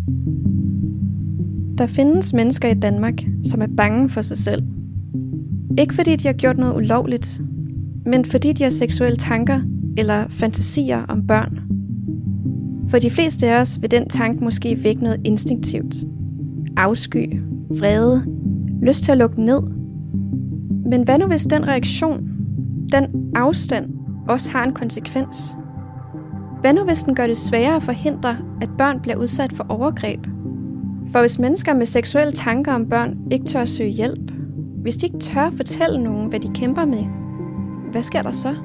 Der findes mennesker i Danmark, som er bange for sig selv. Ikke fordi de har gjort noget ulovligt, men fordi de har seksuelle tanker eller fantasier om børn. For de fleste af os vil den tanke måske vække noget instinktivt. Afsky, vrede, lyst til at lukke ned. Men hvad nu hvis den reaktion, den afstand, også har en konsekvens? Hvad nu hvis den gør det sværere at forhindre, at børn bliver udsat for overgreb? For hvis mennesker med seksuelle tanker om børn ikke tør søge hjælp, hvis de ikke tør fortælle nogen, hvad de kæmper med, hvad sker der så?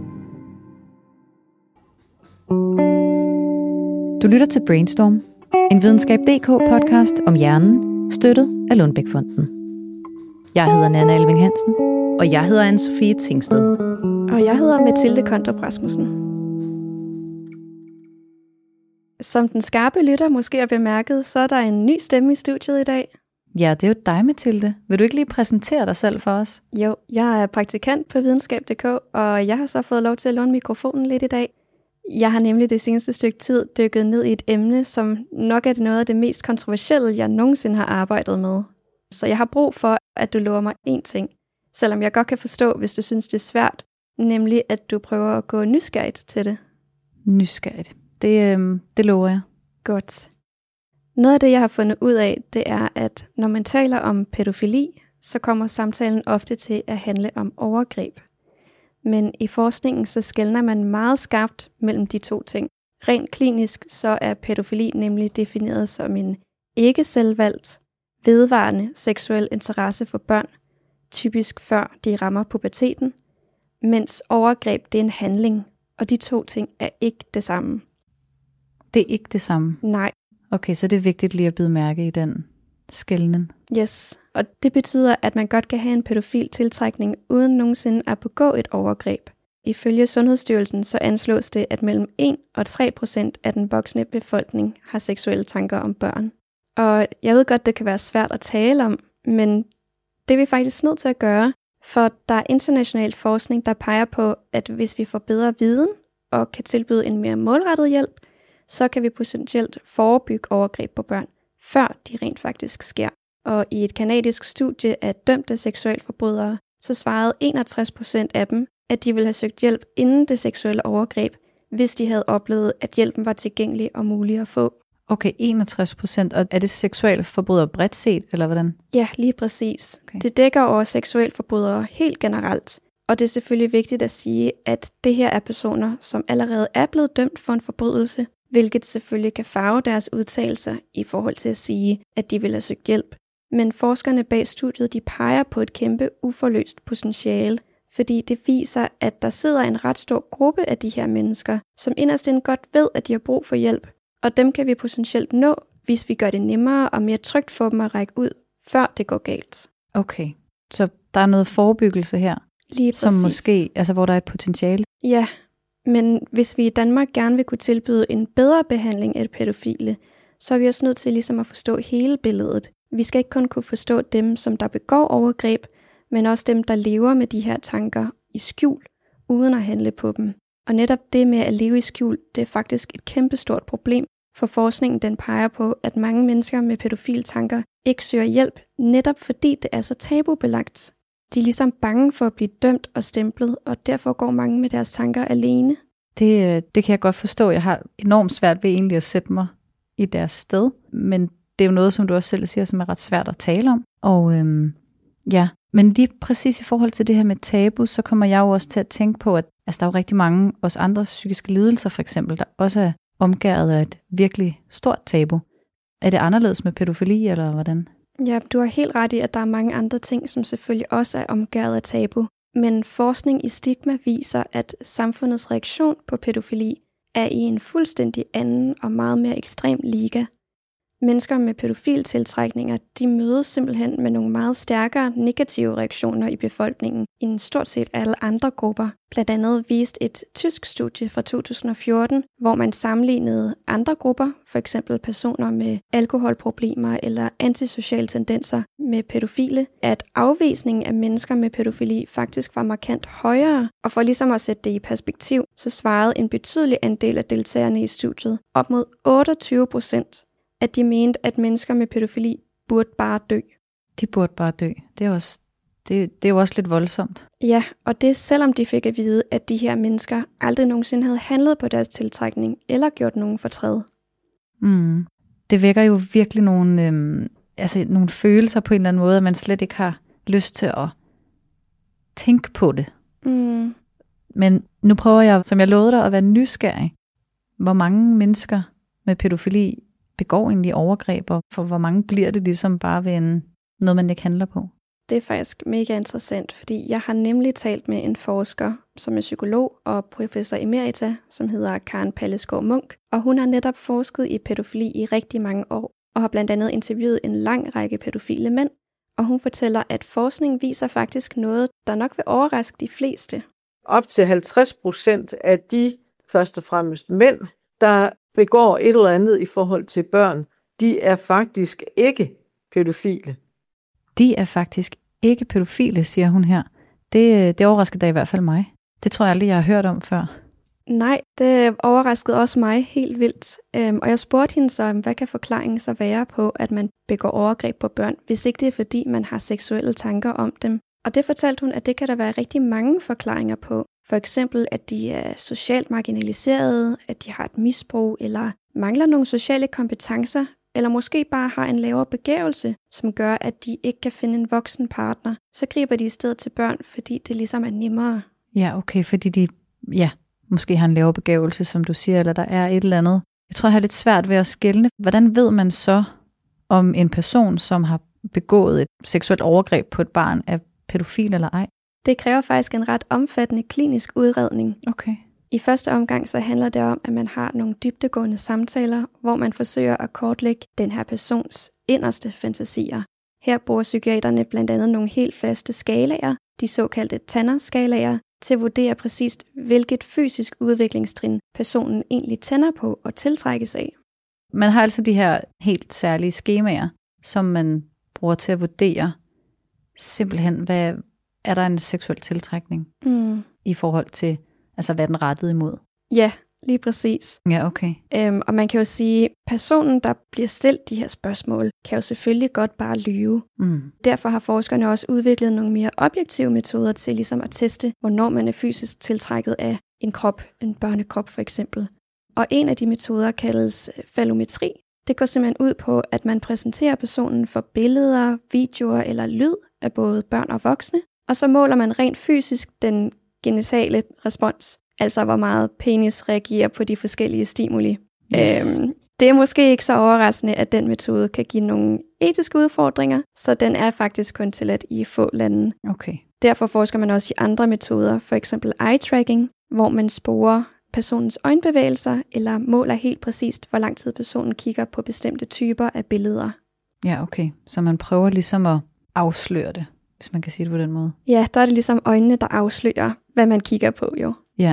Du lytter til Brainstorm, en videnskab.dk-podcast om hjernen, støttet af Lundbeck-fonden. Jeg hedder Nanna Elving Hansen. Og jeg hedder Anne-Sophie Tingsted. Og jeg hedder Mathilde Kondrup Rasmussen. Som den skarpe lytter måske har bemærket, så er der en ny stemme i studiet i dag. Ja, det er jo dig, Mathilde. Vil du ikke lige præsentere dig selv for os? Jo, jeg er praktikant på videnskab.dk, og jeg har så fået lov til at låne mikrofonen lidt i dag. Jeg har nemlig det seneste stykke tid dykket ned i et emne, som nok er noget af det mest kontroversielle, jeg nogensinde har arbejdet med. Så jeg har brug for, at du lover mig én ting, selvom jeg godt kan forstå, hvis du synes, det er svært, nemlig at du prøver at gå nysgerrigt til det. Nysgerrigt. Det lover jeg. Godt. Noget af det, jeg har fundet ud af, det er, at når man taler om pædofili, så kommer samtalen ofte til at handle om overgreb. Men i forskningen så skelner man meget skarpt mellem de to ting. Rent klinisk så er pædofili nemlig defineret som en ikke selvvalgt, vedvarende seksuel interesse for børn, typisk før de rammer puberteten, mens overgreb det er en handling, og de to ting er ikke det samme. Det er ikke det samme? Nej. Okay, så det er vigtigt lige at bide mærke i den skelnen. Yes, og det betyder, at man godt kan have en pædofil tiltrækning uden nogensinde at begå et overgreb. Ifølge Sundhedsstyrelsen så anslås det, at mellem 1 og 3% af den voksne befolkning har seksuelle tanker om børn. Og jeg ved godt, det kan være svært at tale om, men det er vi faktisk nødt til at gøre, for der er international forskning, der peger på, at hvis vi får bedre viden og kan tilbyde en mere målrettet hjælp, så kan vi potentielt forebygge overgreb på børn, før de rent faktisk sker. Og i et kanadisk studie af dømte seksualforbrydere, så svarede 61% af dem, at de ville have søgt hjælp inden det seksuelle overgreb, hvis de havde oplevet, at hjælpen var tilgængelig og mulig at få. Okay, 61%. Og er det seksualforbrydere bredt set, eller hvordan? Ja, lige præcis. Okay. Det dækker over seksualforbrydere helt generelt. Og det er selvfølgelig vigtigt at sige, at det her er personer, som allerede er blevet dømt for en forbrydelse, hvilket selvfølgelig kan farve deres udtalelser i forhold til at sige, at de vil have søgt hjælp. Men forskerne bag studiet, de peger på et kæmpe uforløst potentiale, fordi det viser, at der sidder en ret stor gruppe af de her mennesker, som inderst inde godt ved, at de har brug for hjælp, og dem kan vi potentielt nå, hvis vi gør det nemmere og mere trygt for dem at række ud, før det går galt. Okay, så der er noget forebyggelse her, lige som præcis. måske, altså hvor der er et potentiale. Ja, men hvis vi i Danmark gerne vil kunne tilbyde en bedre behandling af pædofile, så er vi også nødt til ligesom at forstå hele billedet. Vi skal ikke kun kunne forstå dem, som der begår overgreb, men også dem, der lever med de her tanker i skjul, uden at handle på dem. Og netop det med at leve i skjul, det er faktisk et kæmpestort problem, for forskningen den peger på, at mange mennesker med pædofile tanker ikke søger hjælp, netop fordi det er så tabubelagt. De er ligesom bange for at blive dømt og stemplet, og derfor går mange med deres tanker alene. Det kan jeg godt forstå. Jeg har enormt svært ved egentlig at sætte mig i deres sted, men det er jo noget, som du også selv siger, som er ret svært at tale om. Og ja, men lige præcis i forhold til det her med tabu, så kommer jeg jo også til at tænke på, at der er jo rigtig mange også andre psykiske lidelser for eksempel, der også er omgærdet af et virkelig stort tabu. Er det anderledes med pædofili, eller hvordan? Ja, du har helt ret i, at der er mange andre ting, som selvfølgelig også er omgærdet af tabu. Men forskning i stigma viser, at samfundets reaktion på pædofili er i en fuldstændig anden og meget mere ekstrem liga. Mennesker med pædofiltiltrækninger, de mødes simpelthen med nogle meget stærkere negative reaktioner i befolkningen end stort set alle andre grupper. Blandt andet viste et tysk studie fra 2014, hvor man sammenlignede andre grupper, f.eks. personer med alkoholproblemer eller antisociale tendenser med pædofile, at afvisningen af mennesker med pædofili faktisk var markant højere. Og for ligesom at sætte det i perspektiv, så svarede en betydelig andel af deltagerne i studiet, op mod 28%, at de mente, at mennesker med pædofili burde bare dø. De burde bare dø. Det er jo også lidt voldsomt. Ja, og det selvom de fik at vide, at de her mennesker aldrig nogensinde havde handlet på deres tiltrækning eller gjort nogen fortræd. Det vækker jo virkelig nogle følelser på en eller anden måde, at man slet ikke har lyst til at tænke på det. Men nu prøver jeg, som jeg lovede dig, at være nysgerrig. Hvor mange mennesker med pædofili begår egentlig overgreb, og for hvor mange bliver det ligesom bare ved noget, man ikke handler på? Det er faktisk mega interessant, fordi jeg har nemlig talt med en forsker, som er psykolog og professor emerita, som hedder Karen Pallesgaard Munk, og hun har netop forsket i pædofili i rigtig mange år, og har blandt andet interviewet en lang række pædofile mænd, og hun fortæller, at forskning viser faktisk noget, der nok vil overraske de fleste. Op til 50% af de, først og fremmest mænd, der begår et eller andet i forhold til børn, de er faktisk ikke pædofile. De er faktisk ikke pædofile, siger hun her. Det overraskede da i hvert fald mig. Det tror jeg aldrig, jeg har hørt om før. Nej, det overraskede også mig helt vildt. Og jeg spurgte hende så, hvad kan forklaringen så være på, at man begår overgreb på børn, hvis ikke det er fordi, man har seksuelle tanker om dem. Og det fortalte hun, at det kan der være rigtig mange forklaringer på. For eksempel, at de er socialt marginaliserede, at de har et misbrug, eller mangler nogle sociale kompetencer, eller måske bare har en lavere begævelse, som gør, at de ikke kan finde en voksen partner. Så griber de i stedet til børn, fordi det ligesom er nemmere. Ja, okay, fordi de måske har en lavere begævelse, som du siger, eller der er et eller andet. Jeg tror, jeg har lidt svært ved at skelne. Hvordan ved man så, om en person, som har begået et seksuelt overgreb på et barn, er pædofil eller ej? Det kræver faktisk en ret omfattende klinisk udredning. Okay. I første omgang så handler det om, at man har nogle dybdegående samtaler, hvor man forsøger at kortlægge den her persons inderste fantasier. Her bruger psykiaterne blandt andet nogle helt faste skalaer, de såkaldte Tanner-skalaer, til at vurdere præcist, hvilket fysisk udviklingstrin personen egentlig tænder på og tiltrækkes af. Man har altså de her helt særlige skemaer, som man bruger til at vurdere simpelthen, hvad er der en seksuel tiltrækning i forhold til, altså hvad den rettet imod? Ja, lige præcis. Ja, okay. Og man kan jo sige, at personen, der bliver stillet de her spørgsmål, kan jo selvfølgelig godt bare lyve. Derfor har forskerne også udviklet nogle mere objektive metoder til ligesom at teste, hvornår man er fysisk tiltrækket af en krop, en børnekrop for eksempel. Og en af de metoder kaldes fallometri. Det går simpelthen ud på, at man præsenterer personen for billeder, videoer eller lyd af både børn og voksne, og så måler man rent fysisk den genitale respons, altså hvor meget penis reagerer på de forskellige stimuli. Yes. Det er måske ikke så overraskende, at den metode kan give nogle etiske udfordringer, så den er faktisk kun tilladt i få lande. Okay. Derfor forsker man også i andre metoder, for eksempel eye-tracking, hvor man sporer personens øjenbevægelser, eller måler helt præcist, hvor lang tid personen kigger på bestemte typer af billeder. Ja, okay. Så man prøver ligesom at afsløre det, hvis man kan sige det på den måde. Ja, der er det ligesom øjnene, der afslører, hvad man kigger på jo. Ja.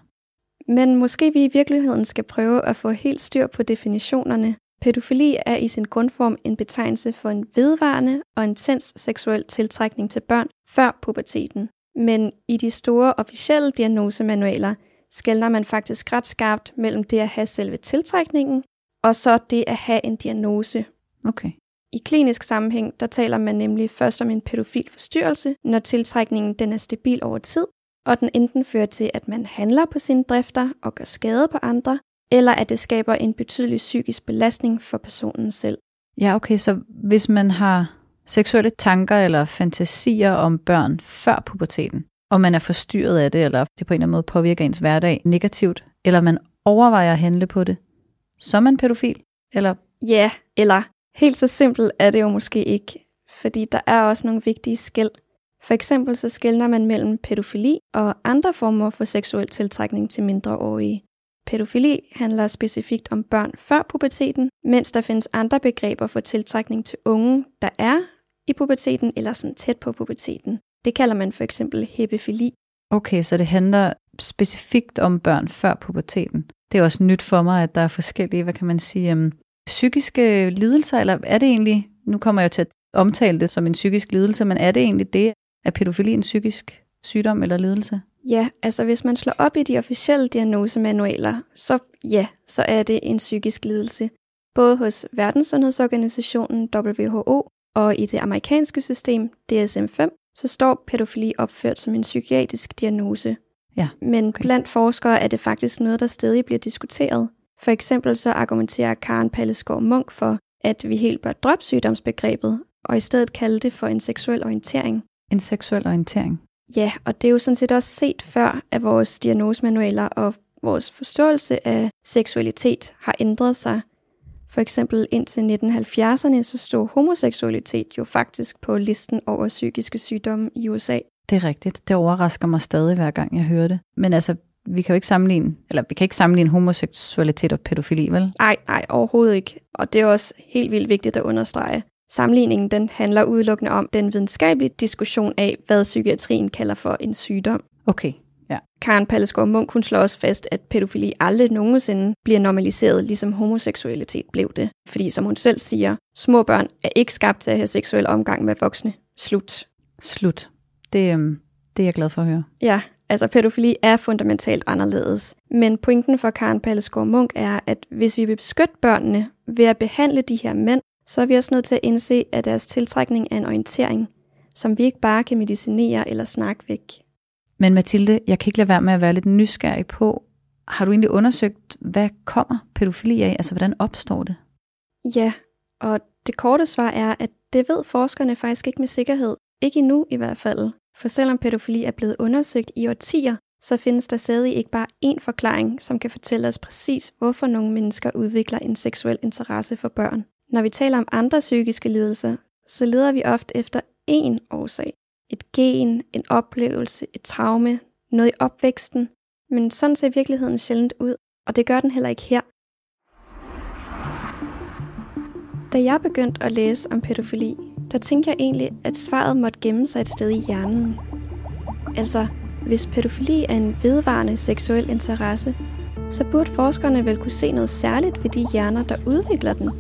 Men måske vi i virkeligheden skal prøve at få helt styr på definitionerne. Pædofili er i sin grundform en betegnelse for en vedvarende og intens seksuel tiltrækning til børn før puberteten. Men i de store officielle diagnosemanualer skelner man faktisk ret skarpt mellem det at have selve tiltrækningen, og så det at have en diagnose. Okay. I klinisk sammenhæng, der taler man nemlig først om en pædofil forstyrrelse, når tiltrækningen den er stabil over tid, og den enten fører til, at man handler på sine drifter og gør skade på andre, eller at det skaber en betydelig psykisk belastning for personen selv. Ja, okay, så hvis man har seksuelle tanker eller fantasier om børn før puberteten, og man er forstyrret af det, eller det på en eller anden måde påvirker ens hverdag negativt, eller man overvejer at handle på det, så er man pædofil? Eller? Ja, eller helt så simpelt er det jo måske ikke, fordi der er også nogle vigtige skel. For eksempel så skelner man mellem pædofili og andre former for seksuel tiltrækning til mindreårige. Pædofili handler specifikt om børn før puberteten, mens der findes andre begreber for tiltrækning til unge, der er i puberteten eller sådan tæt på puberteten. Det kalder man for eksempel hebefili. Okay, så det handler specifikt om børn før puberteten. Det er også nyt for mig, at der er forskellige, hvad kan man sige, psykiske lidelser, eller er det egentlig, nu kommer jeg jo til at omtale det som en psykisk lidelse, men er det egentlig det, er pædofili en psykisk sygdom eller lidelse? Ja, altså hvis man slår op i de officielle diagnosemanualer, så er det en psykisk lidelse. Både hos Verdenssundhedsorganisationen WHO og i det amerikanske system DSM-5, så står pædofili opført som en psykiatrisk diagnose. Ja, Men blandt forskere er det faktisk noget, der stadig bliver diskuteret. For eksempel så argumenterer Karen Pallesgaard Munk for, at vi helt bør droppe sygdomsbegrebet, og i stedet kalde det for en seksuel orientering. En seksuel orientering? Ja, og det er jo sådan set også set før, at vores diagnosemanualer og vores forståelse af seksualitet har ændret sig. For eksempel indtil 1970'erne, så stod homoseksualitet jo faktisk på listen over psykiske sygdomme i USA. Det er rigtigt. Det overrasker mig stadig, hver gang jeg hører det. Men altså, vi kan ikke sammenligne homoseksualitet og pædofili, vel? Nej, overhovedet ikke. Og det er også helt vildt vigtigt at understrege. Sammenligningen den handler udelukkende om den videnskabelige diskussion af, hvad psykiatrien kalder for en sygdom. Okay, ja. Karen Pallesgaard Munk hun slår også fast, at pædofili aldrig nogensinde bliver normaliseret, ligesom homoseksualitet blev det. Fordi som hun selv siger, små børn er ikke skabt til at have seksuel omgang med voksne. Slut. Det er jeg glad for at høre. Ja, altså pædofili er fundamentalt anderledes. Men pointen for Karen Pallesgaard Munk er, at hvis vi vil beskytte børnene ved at behandle de her mænd, så er vi også nødt til at indse, at deres tiltrækning er en orientering, som vi ikke bare kan medicinere eller snakke væk. Men Mathilde, jeg kan ikke lade være med at være lidt nysgerrig på, har du egentlig undersøgt, hvad kommer pædofili af? Altså, hvordan opstår det? Ja, og det korte svar er, at det ved forskerne faktisk ikke med sikkerhed. Ikke endnu i hvert fald. For selvom pædofili er blevet undersøgt i årtier, så findes der stadig ikke bare én forklaring, som kan fortælle os præcis, hvorfor nogle mennesker udvikler en seksuel interesse for børn. Når vi taler om andre psykiske lidelser, så leder vi ofte efter én årsag. Et gen, en oplevelse, et traume, noget i opvæksten. Men sådan ser virkeligheden sjældent ud, og det gør den heller ikke her. Da jeg begyndte at læse om pædofili, der tænkte jeg egentlig, at svaret måtte gemme sig et sted i hjernen. Altså, hvis pædofili er en vedvarende seksuel interesse, så burde forskerne vel kunne se noget særligt ved de hjerner, der udvikler den.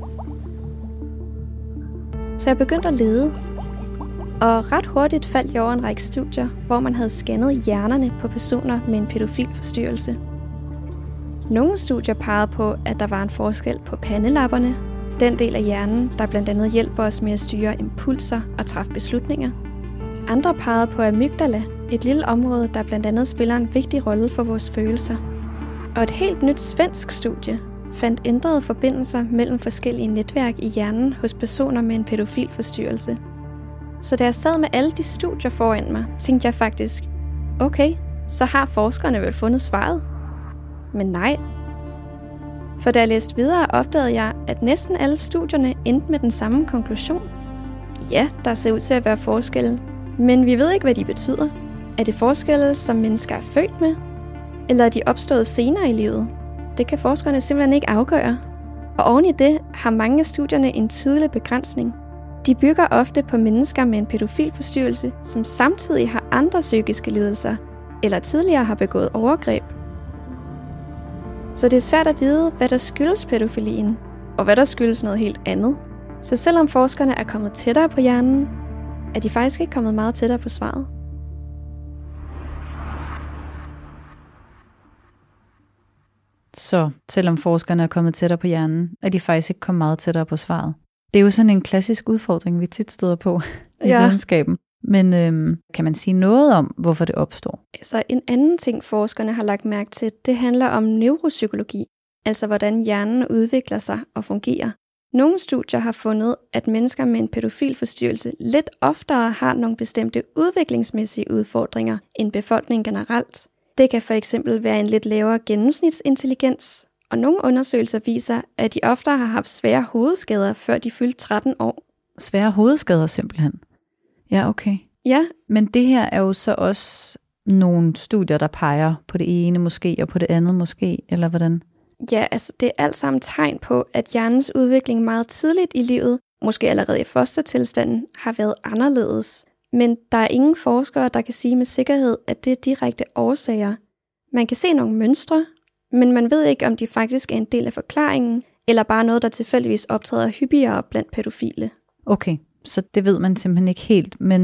Så jeg begyndte at lede, og ret hurtigt faldt jeg over en række studier, hvor man havde scannet hjernerne på personer med en pædofil forstyrrelse. Nogle studier pegede på, at der var en forskel på pandelapperne, den del af hjernen, der blandt andet hjælper os med at styre impulser og træffe beslutninger. Andre pegede på amygdala, et lille område, der blandt andet spiller en vigtig rolle for vores følelser. Og et helt nyt svensk studie fandt ændrede forbindelser mellem forskellige netværk i hjernen hos personer med en pædofil forstyrrelse. Så da jeg sad med alle de studier foran mig, tænkte jeg faktisk, okay, så har forskerne vel fundet svaret. Men nej. For da jeg læste videre, opdagede jeg, at næsten alle studierne endte med den samme konklusion. Ja, der ser ud til at være forskelle, men vi ved ikke, hvad de betyder. Er det forskelle, som mennesker er født med? Eller er de opstået senere i livet? Det kan forskerne simpelthen ikke afgøre. Og oven i det har mange af studierne en tydelig begrænsning. De bygger ofte på mennesker med en pædofil forstyrrelse, som samtidig har andre psykiske lidelser, eller tidligere har begået overgreb. Så det er svært at vide, hvad der skyldes pædofilien, og hvad der skyldes noget helt andet. Så selvom forskerne er kommet tættere på hjernen, er de faktisk ikke kommet meget tættere på svaret. Så selvom forskerne er kommet tættere på hjernen, er de faktisk ikke kommet meget tættere på svaret. Det er jo sådan en klassisk udfordring, vi tit støder på i videnskaben. Men kan man sige noget om, hvorfor det opstår? Altså en anden ting, forskerne har lagt mærke til, det handler om neuropsykologi. Altså hvordan hjernen udvikler sig og fungerer. Nogle studier har fundet, at mennesker med en pædofil forstyrrelse lidt oftere har nogle bestemte udviklingsmæssige udfordringer end befolkningen generelt. Det kan for eksempel være en lidt lavere gennemsnitsintelligens, og nogle undersøgelser viser, at de oftere har haft svære hovedskader, før de fyldte 13 år. Svære hovedskader simpelthen? Ja, okay. Ja. Men det her er jo så også nogle studier, der peger på det ene måske, og på det andet måske, eller hvordan? Ja, altså det er alt sammen tegn på, at hjernens udvikling meget tidligt i livet, måske allerede i fostertilstanden, har været anderledes. Men der er ingen forskere, der kan sige med sikkerhed, at det er direkte årsager. Man kan se nogle mønstre, men man ved ikke, om de faktisk er en del af forklaringen, eller bare noget, der tilfældigvis optræder hyppigere blandt pædofile. Okay, så det ved man simpelthen ikke helt, men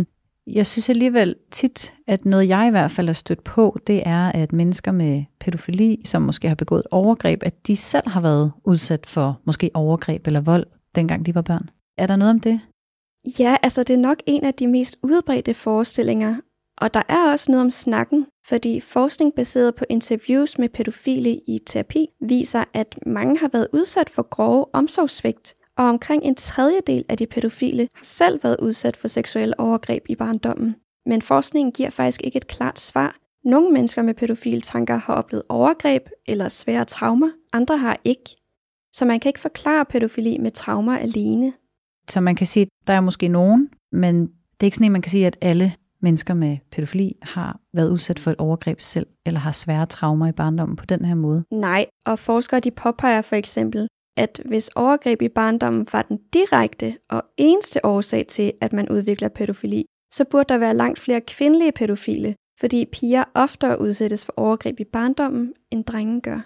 Jeg synes alligevel tit, at noget jeg i hvert fald er stødt på, det er, at mennesker med pædofili, som måske har begået overgreb, at de selv har været udsat for måske overgreb eller vold, dengang de var børn. Er der noget om det? Ja, altså det er nok en af de mest udbredte forestillinger, og der er også noget om snakken, fordi forskning baseret på interviews med pædofile i terapi viser, at mange har været udsat for grove omsorgssvigt, og omkring en tredjedel af de pædofile har selv været udsat for seksuelle overgreb i barndommen. Men forskningen giver faktisk ikke et klart svar. Nogle mennesker med pædofile tanker har oplevet overgreb eller svære traumer, andre har ikke. Så man kan ikke forklare pædofili med traumer alene. Så man kan sige, at der er måske nogen, men det er ikke sådan, at man kan sige, at alle mennesker med pædofili har været udsat for et overgreb selv, eller har svære traumer i barndommen på den her måde. Nej, og forskere de påpeger for eksempel, at hvis overgreb i barndommen var den direkte og eneste årsag til, at man udvikler pædofili, så burde der være langt flere kvindelige pædofile, fordi piger oftere udsættes for overgreb i barndommen, end drenge gør.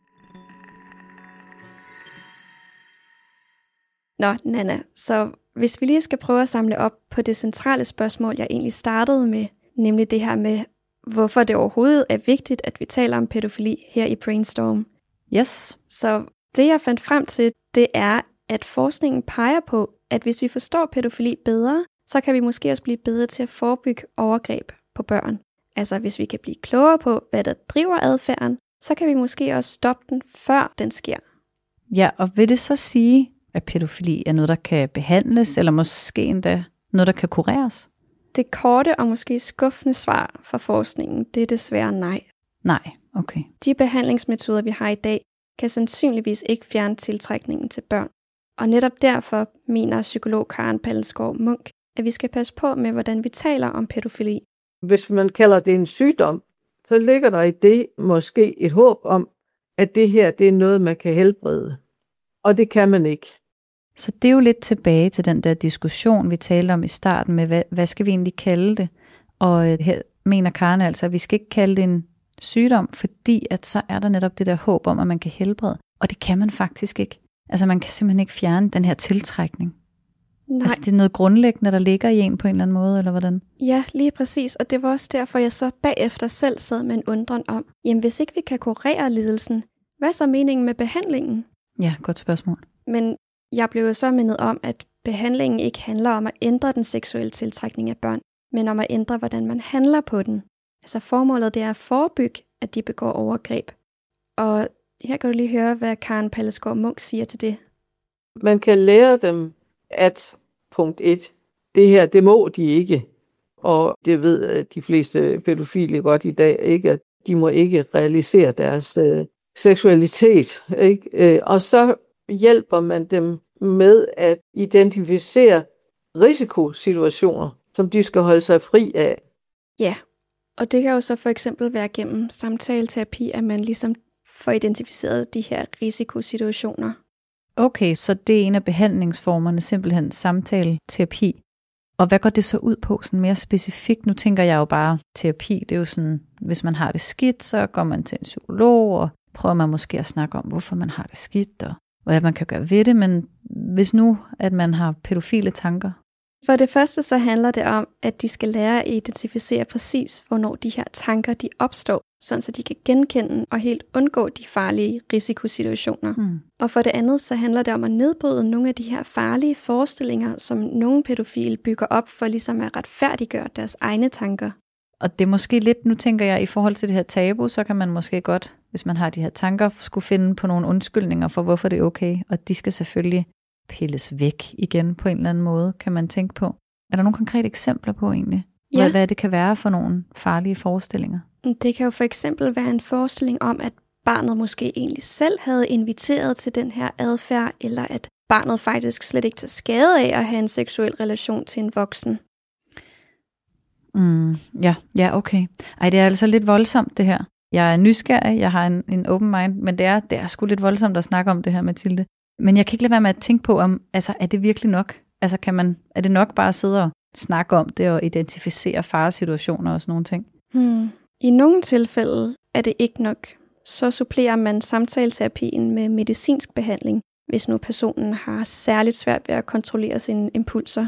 Nå, Nana, så hvis vi lige skal prøve at samle op på det centrale spørgsmål, jeg egentlig startede med, nemlig det her med, hvorfor det overhovedet er vigtigt, at vi taler om pædofili her i Brainstorm. Yes. Så det jeg fandt frem til, det er, at forskningen peger på, at hvis vi forstår pædofili bedre, så kan vi måske også blive bedre til at forebygge overgreb på børn. Altså hvis vi kan blive klogere på, hvad der driver adfærden, så kan vi måske også stoppe den, før den sker. Ja, og vil det så sige, at pædofili er noget, der kan behandles, eller måske endda noget, der kan kureres? Det korte og måske skuffende svar fra forskningen, det er desværre nej. Nej, okay. De behandlingsmetoder, vi har i dag, kan sandsynligvis ikke fjerne tiltrækningen til børn. Og netop derfor mener psykolog Karen Pallesgaard Munk, at vi skal passe på med, hvordan vi taler om pædofili. Hvis man kalder det en sygdom, så ligger der i det måske et håb om, at det her det er noget, man kan helbrede. Og det kan man ikke. Så det er jo lidt tilbage til den der diskussion, vi talte om i starten med, hvad skal vi egentlig kalde det? Og her mener Karen altså, at vi skal ikke kalde det en sygdom, fordi at så er der netop det der håb om, at man kan helbrede. Og det kan man faktisk ikke. Altså man kan simpelthen ikke fjerne den her tiltrækning. Nej. Altså det er noget grundlæggende, der ligger i en på en eller anden måde, eller hvordan? Ja, lige præcis. Og det var også derfor, jeg så bagefter selv sad med en undren om, jamen hvis ikke vi kan kurere lidelsen, hvad er så meningen med behandlingen? Ja, godt spørgsmål. Men jeg blev jo så mindet om, at behandlingen ikke handler om at ændre den seksuelle tiltrækning af børn, men om at ændre, hvordan man handler på den. Altså formålet det er at forebygge, at de begår overgreb. Og her kan du lige høre, hvad Karen Pallesgaard Munk siger til det. Man kan lære dem, at punkt 1, det her, det må de ikke. Og det ved de fleste pædofile godt i dag, ikke? At de må ikke realisere deres seksualitet. Ikke? Og så hjælper man dem med at identificere risikosituationer, som de skal holde sig fri af. Ja, og det kan jo så for eksempel være gennem samtaleterapi, at man ligesom får identificeret de her risikosituationer. Okay, så det er en af behandlingsformerne, simpelthen samtaleterapi. Og hvad går det så ud på, sådan mere specifikt? Nu tænker jeg jo bare, terapi, det er jo sådan, hvis man har det skidt, så går man til en psykolog, og prøver man måske at snakke om, hvorfor man har det skidt, og hvad man kan gøre ved det. Men hvis nu, at man har pædofile tanker? For det første så handler det om, at de skal lære at identificere præcis, hvornår de her tanker de opstår, sådan så de kan genkende og helt undgå de farlige risikosituationer. Og for det andet så handler det om at nedbryde nogle af de her farlige forestillinger, som nogle pædofile bygger op for ligesom at retfærdiggøre deres egne tanker. Og det er måske lidt, nu tænker jeg, i forhold til det her tabu, så kan man måske godt, hvis man har de her tanker, skulle finde på nogle undskyldninger for, hvorfor det er okay. Og de skal selvfølgelig pilles væk igen på en eller anden måde, kan man tænke på. Er der nogle konkrete eksempler på egentlig? Ja. Hvad det kan være for nogle farlige forestillinger? Det kan jo for eksempel være en forestilling om, at barnet måske egentlig selv havde inviteret til den her adfærd, eller at barnet faktisk slet ikke tager skade af at have en seksuel relation til en voksen. Ja, okay. Ej, det er altså lidt voldsomt det her. Jeg er nysgerrig, jeg har en open mind, men det er sgu lidt voldsomt at snakke om det her, Mathilde. Men jeg kan ikke lade være med at tænke på, om er det virkelig nok? Altså er det nok bare at sidde og snakke om det og identificere faresituationer og sådan nogle ting? I nogle tilfælde er det ikke nok. Så supplerer man samtaleterapien med medicinsk behandling, hvis nu personen har særligt svært ved at kontrollere sine impulser.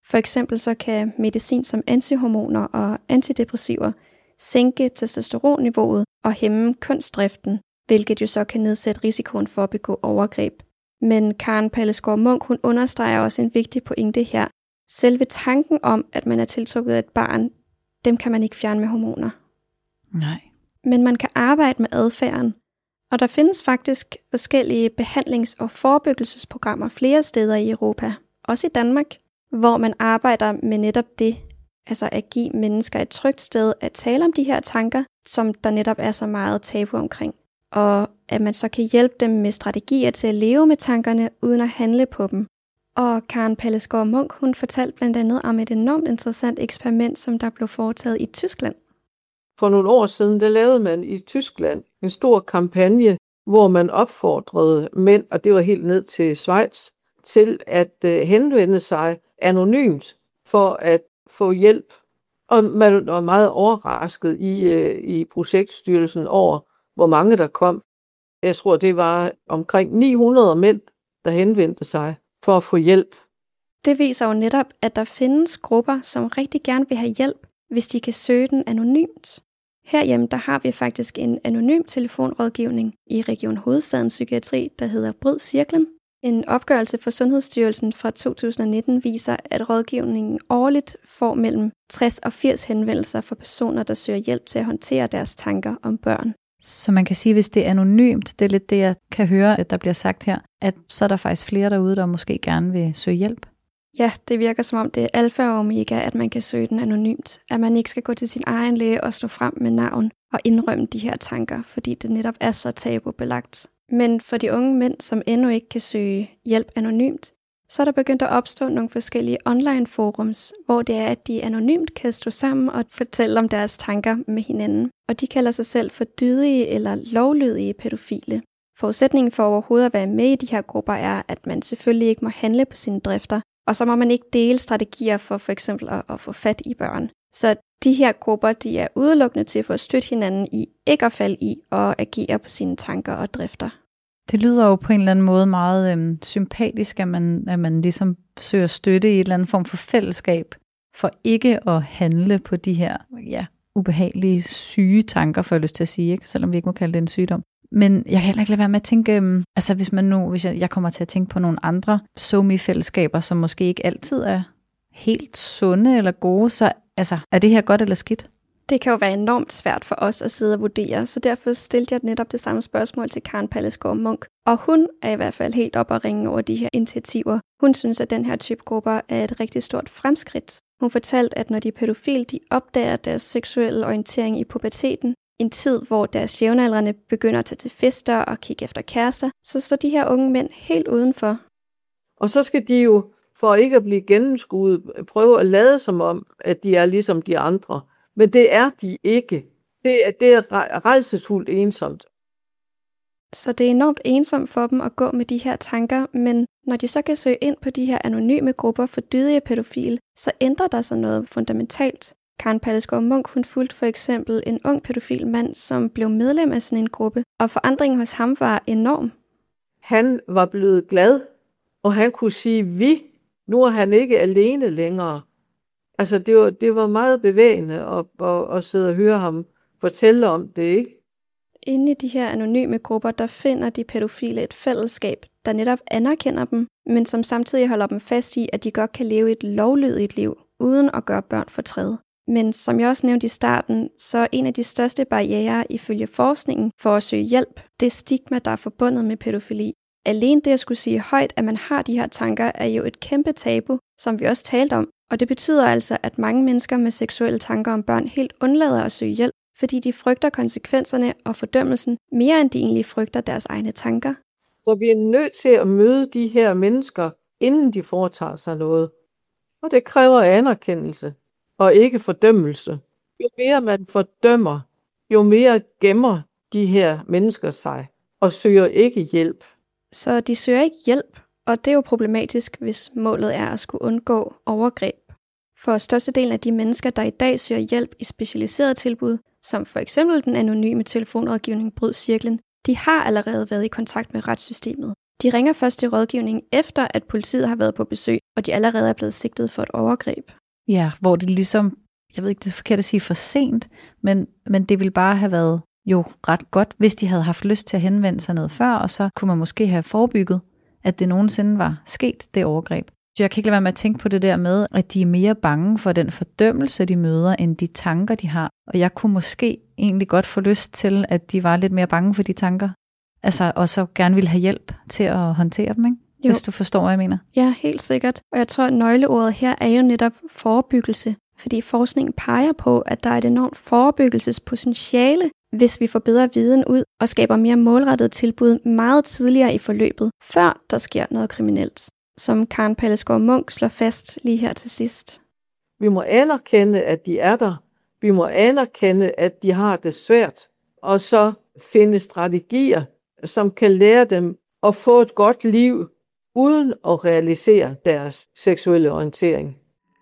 For eksempel så kan medicin som antihormoner og antidepressiver sænke testosteronniveauet og hæmme kønsdriften, hvilket jo så kan nedsætte risikoen for at begå overgreb. Men Karen Pallesgaard Munk, hun understreger også en vigtig pointe her. Selve tanken om, at man er tiltrukket af et barn, dem kan man ikke fjerne med hormoner. Nej. Men man kan arbejde med adfærden, og der findes faktisk forskellige behandlings- og forebyggelsesprogrammer flere steder i Europa, også i Danmark, hvor man arbejder med netop det, altså at give mennesker et trygt sted at tale om de her tanker, som der netop er så meget tabu omkring. Og at man så kan hjælpe dem med strategier til at leve med tankerne, uden at handle på dem. Og Karen Pallesgaard Munk, hun fortalte blandt andet om et enormt interessant eksperiment, som der blev foretaget i Tyskland. For nogle år siden, der lavede man i Tyskland en stor kampagne, hvor man opfordrede mænd, og det var helt ned til Schweiz, til at henvende sig anonymt for at få hjælp. Og man var meget overrasket i projektstyrelsen over, hvor mange der kom. Jeg tror, det var omkring 900 mænd, der henvendte sig for at få hjælp. Det viser jo netop, at der findes grupper, som rigtig gerne vil have hjælp, hvis de kan søge den anonymt. Herhjemme der har vi faktisk en anonym telefonrådgivning i Region Hovedstadens Psykiatri, der hedder Bryd Cirklen. En opgørelse fra Sundhedsstyrelsen fra 2019 viser, at rådgivningen årligt får mellem 60 og 80 henvendelser fra personer, der søger hjælp til at håndtere deres tanker om børn. Så man kan sige, hvis det er anonymt, det er lidt det, jeg kan høre, at der bliver sagt her, at så er der faktisk flere derude, der måske gerne vil søge hjælp. Ja, det virker som om det er alfa og omega, at man kan søge den anonymt. At man ikke skal gå til sin egen læge og stå frem med navn og indrømme de her tanker, fordi det netop er så tabubelagt. Men for de unge mænd, som endnu ikke kan søge hjælp anonymt, så er der begyndt at opstå nogle forskellige online forums, hvor det er, at de anonymt kan stå sammen og fortælle om deres tanker med hinanden. Og de kalder sig selv for dydige eller lovlydige pædofile. Forudsætningen for overhovedet at være med i de her grupper er, at man selvfølgelig ikke må handle på sine drifter, og så må man ikke dele strategier for eksempel at få fat i børn. Så de her grupper, de er udelukkende til for at støtte hinanden i ikke at falde i og agere på sine tanker og drifter. Det lyder jo på en eller anden måde meget sympatisk, at man ligesom søger støtte i et eller andet form for fællesskab, for ikke at handle på de her ubehagelige syge tanker, får jeg lyst til at sige, ikke? Selvom vi ikke må kalde det en sygdom. Men jeg kan heller ikke lade være med at tænke, hvis jeg kommer til at tænke på nogle andre SoMe-fællesskaber, som måske ikke altid er helt sunde eller gode, så er det her godt eller skidt? Det kan jo være enormt svært for os at sidde og vurdere, så derfor stillede jeg netop det samme spørgsmål til Karen Pallesgaard Munk. Og hun er i hvert fald helt op at ringe over de her initiativer. Hun synes, at den her type grupper er et rigtig stort fremskridt. Hun fortalte, at når de pædofile de opdager deres seksuelle orientering i puberteten, en tid, hvor deres jævnaldrende begynder at tage til fester og kigge efter kærester, så står de her unge mænd helt udenfor. Og så skal de jo, for ikke at blive gennemskuet, prøve at lade som om, at de er ligesom de andre. Men det er de ikke. Det er rædselsfuldt ensomt. Så det er enormt ensomt for dem at gå med de her tanker, men når de så kan søge ind på de her anonyme grupper for dydige pædofile, så ændrer der sig noget fundamentalt. Karen Pallesgaard Munk, hun fulgte for eksempel en ung pædofil mand, som blev medlem af sådan en gruppe, og forandringen hos ham var enorm. Han var blevet glad, og han kunne sige, vi, nu er han ikke alene længere. Altså det var meget bevægende at sidde og høre ham fortælle om det, ikke? Inde i de her anonyme grupper, der finder de pædofile et fællesskab, der netop anerkender dem, men som samtidig holder dem fast i, at de godt kan leve et lovlydigt liv, uden at gøre børn fortræd. Men som jeg også nævnte i starten, så er en af de største barrierer ifølge forskningen for at søge hjælp, det stigma, der er forbundet med pædofili. Alene det at skulle sige højt, at man har de her tanker, er jo et kæmpe tabu, som vi også talte om. Og det betyder altså, at mange mennesker med seksuelle tanker om børn helt undlader at søge hjælp, fordi de frygter konsekvenserne og fordømmelsen mere end de egentlig frygter deres egne tanker. Så vi er nødt til at møde de her mennesker, inden de foretager sig noget. Og det kræver anerkendelse og ikke fordømmelse. Jo mere man fordømmer, jo mere gemmer de her mennesker sig og søger ikke hjælp. Så de søger ikke hjælp, og det er jo problematisk, hvis målet er at skulle undgå overgreb. For størstedelen af de mennesker, der i dag søger hjælp i specialiserede tilbud, som for eksempel den anonyme telefonrådgivning Bryd Cirklen, de har allerede været i kontakt med retssystemet. De ringer først til rådgivning efter, at politiet har været på besøg, og de allerede er blevet sigtet for et overgreb. Ja, hvor det ligesom, jeg ved ikke, det er forkert at sige for sent, men det ville bare have været jo ret godt, hvis de havde haft lyst til at henvende sig noget før, og så kunne man måske have forebygget, at det nogensinde var sket, det overgreb. Så jeg kan ikke lade være med at tænke på det der med, at de er mere bange for den fordømmelse, de møder, end de tanker, de har. Og jeg kunne måske egentlig godt få lyst til, at de var lidt mere bange for de tanker. Altså, og så gerne ville have hjælp til at håndtere dem, ikke? Jo. Hvis du forstår, hvad jeg mener. Ja, helt sikkert. Og jeg tror, at nøgleordet her er jo netop forebyggelse. Fordi forskningen peger på, at der er et enormt forebyggelsespotentiale, hvis vi får bedre viden ud og skaber mere målrettede tilbud meget tidligere i forløbet, før der sker noget kriminelt. Som Karen Pallesgaard Munk slår fast lige her til sidst. Vi må anerkende, at de er der. Vi må anerkende, at de har det svært. Og så finde strategier, som kan lære dem at få et godt liv, uden at realisere deres seksuelle orientering.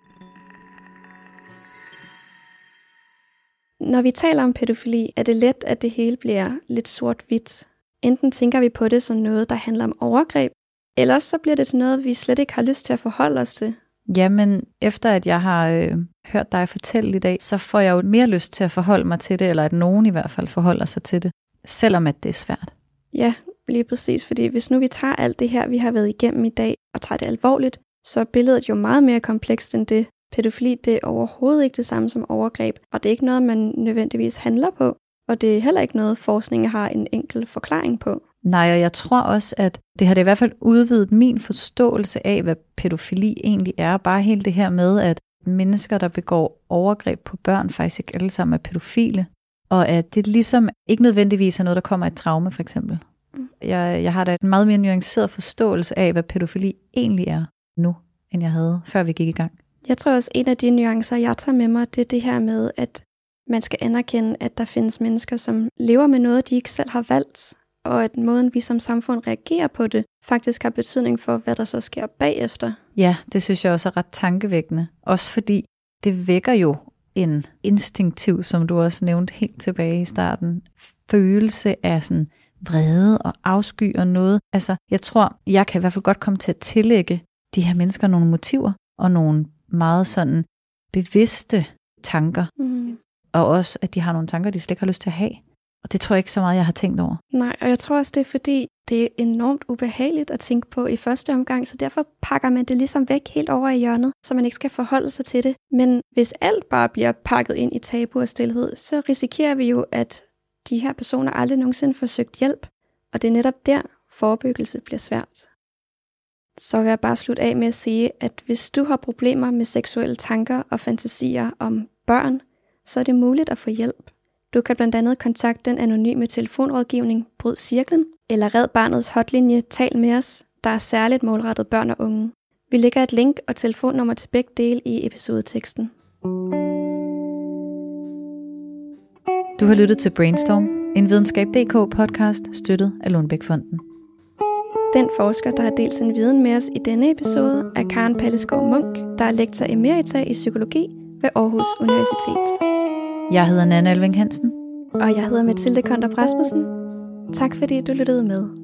Når vi taler om pædofili, er det let, at det hele bliver lidt sort-hvidt. Enten tænker vi på det som noget, der handler om overgreb, eller så bliver det til noget, vi slet ikke har lyst til at forholde os til. Jamen, efter at jeg har hørt dig fortælle i dag, så får jeg jo mere lyst til at forholde mig til det, eller at nogen i hvert fald forholder sig til det, selvom at det er svært. Ja, lige præcis, fordi hvis nu vi tager alt det her, vi har været igennem i dag, og tager det alvorligt, så er billedet jo meget mere komplekst end det. Pædofili, det er overhovedet ikke det samme som overgreb, og det er ikke noget, man nødvendigvis handler på, og det er heller ikke noget, forskningen har en enkel forklaring på. Nej, og jeg tror også, at det har det i hvert fald udvidet min forståelse af, hvad pædofili egentlig er. Bare hele det her med, at mennesker, der begår overgreb på børn, faktisk ikke alle sammen er pædofile. Og at det ligesom ikke nødvendigvis er noget, der kommer af et traume, for eksempel. Jeg har da en meget mere nuanceret forståelse af, hvad pædofili egentlig er nu, end jeg havde, før vi gik i gang. Jeg tror også, en af de nuancer, jeg tager med mig, det er det her med, at man skal anerkende, at der findes mennesker, som lever med noget, de ikke selv har valgt, og at måden, vi som samfund reagerer på det, faktisk har betydning for, hvad der så sker bagefter. Ja, det synes jeg også er ret tankevækkende. Også fordi det vækker jo en instinktiv, som du også nævnte helt tilbage i starten, følelse af sådan vrede og afsky og noget. Altså, jeg tror, jeg kan i hvert fald godt komme til at tillægge de her mennesker nogle motiver og nogle meget sådan bevidste tanker. Og også, at de har nogle tanker, de slet ikke har lyst til at have. Og det tror jeg ikke så meget, jeg har tænkt over. Nej, og jeg tror også, det er fordi, det er enormt ubehageligt at tænke på i første omgang, så derfor pakker man det ligesom væk helt over i hjørnet, så man ikke skal forholde sig til det. Men hvis alt bare bliver pakket ind i tabu og stilhed, så risikerer vi jo, at de her personer aldrig nogensinde får søgt hjælp. Og det er netop der, forebyggelse bliver svært. Så vil jeg bare slutte af med at sige, at hvis du har problemer med seksuelle tanker og fantasier om børn, så er det muligt at få hjælp. Du kan blandt andet kontakte den anonyme telefonrådgivning Bryd Cirklen, eller Red Barnets hotlinje Tal med os, der er særligt målrettet børn og unge. Vi lægger et link og telefonnummer til begge dele i episodeteksten. Du har lyttet til Brainstorm, en Videnskab.dk podcast støttet af Lundbeck-fonden. Den forsker, der har delt sin viden med os i denne episode, er Karen Pallesgaard Munk, der er lektor emerita i psykologi ved Aarhus Universitet. Jeg hedder Nanna Alving Hansen. Og jeg hedder Mathilde Kondrup Rasmussen. Tak fordi du lyttede med.